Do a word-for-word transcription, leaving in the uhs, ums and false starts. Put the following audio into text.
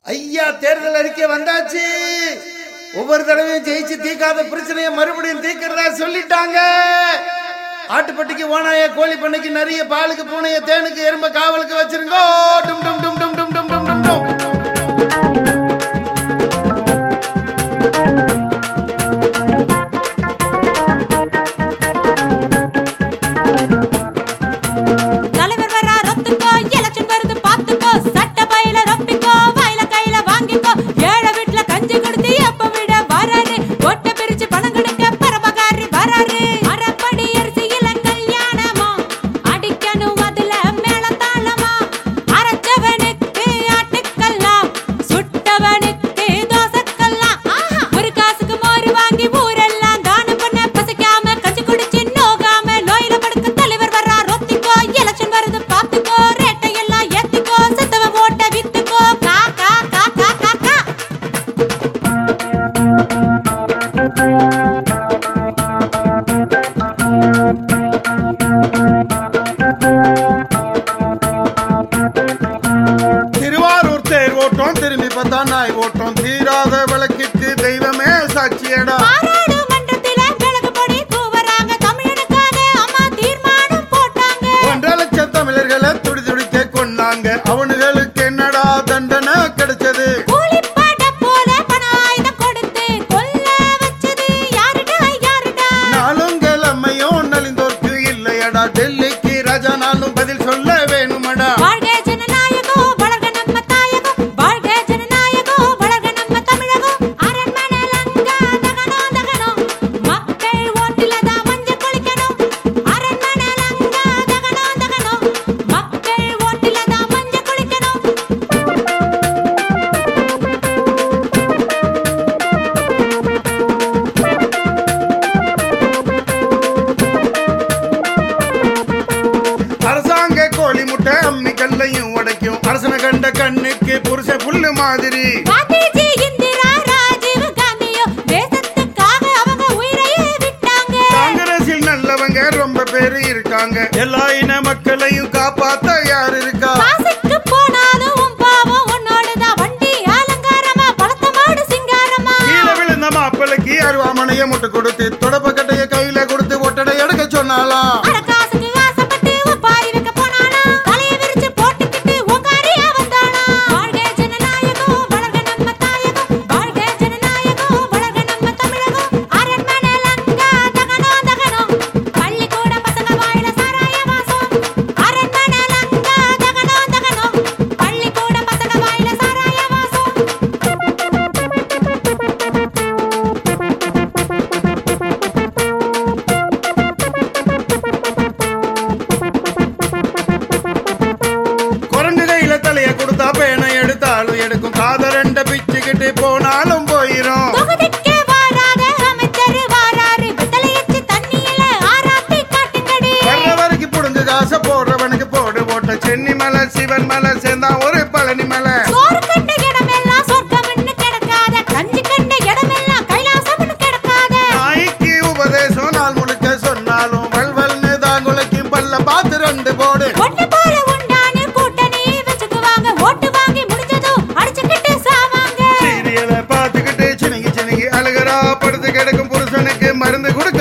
ஐயா தேர்தல் அறிக்கை வந்தாச்சு. ஒவ்வொரு தடவையும் ஜெயிச்சு தீக்காத பிரச்சனையை மறுபடியும் தீக்கிறதா சொல்லிட்டாங்க. ஆட்டுப்பட்டிக்கு ஓனாய, கோழி பண்ணைக்கு நிறைய, பாலுக்கு பூனைய, தேனுக்கு எறும்ப காவலுக்கு வச்சிருங்க. டும் டும் டும் டும் டும் டும் டும் டும் டும். திரும்பி பார்த்தா நாய் ஓட்டம், தீராத விளக்கிற்கு தெய்வமே சாட்சியடா. ஒன்றரை லட்சம் தமிழர்களை துடி துடிக்க கொண்டாங்க. அவனுகளுக்கு என்னடா தண்டனை கிடைச்சது? நாளும் கிழமையும் நலிந்தோர்க்கு இல்லையடா. டெல்லிக்கு ராஜா நாளும் பதில் சொல்ல வேணுமடா. அம்மிக்கல்லையும் உடைக்கும் அரசன கண்ட கண்ணுக்கு புருஷ புல்லு மாதிரி. காங்கிரஸில் நல்லவங்க ரொம்ப பேரு இருக்காங்க. எல்லா இன மக்களையும் காப்பாத்த யார் இருக்கா? கீழே விழுந்த மாப்பிளைக்கு அருவாமனைய முட்டு கொடுத்து தொடப்ப கட்டைய கையில கொடுத்து ஒட்டடை எடுக்க சொன்னாலாம். பேனை எடுத்தாலும் எடுக்கும், காதரண்ட பிச்சுக்கிட்டு போனாலும் போயிரும். வர்றவருக்கு புடிஞ்ச காசை போடுறவனுக்கு போடு போட்ட சென்னி மலை சிவன் மலை சேர்ந்தா ஒரு பழனி மலை. நாய்க்கு உபதேசம் நாள் முழுக்க சொன்னாலும் வல்வல்னு தான் குலைக்கும் பல்ல பார்த்து ரெண்டு போடு. படுத்து கிடக்கும் புருஷனுக்கு மருந்து கொடு.